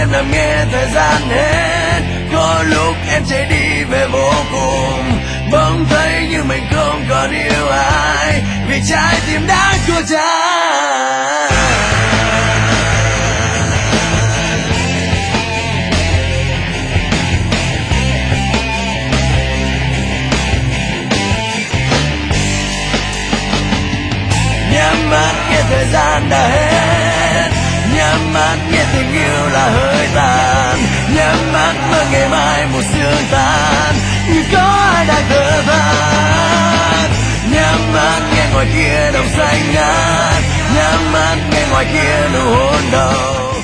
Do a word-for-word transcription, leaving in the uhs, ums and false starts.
em nằm nghe thời gian hết. Có lúc em chạy đi về vô cùng, bỗng thấy như mình không còn yêu ai, vì trái tim đã khô cháy. Nhắm mắt nghe thời gian đã hết, nhắm mắt nghe tình yêu là hơi tàn, nhắm mắt mơ ngày mai một sương tan, như có ai đang thở than. Nhắm mắt nghe ngoài kia đồng xanh ngát, nhắm mắt nghe ngoài kia nụ hôn đầu.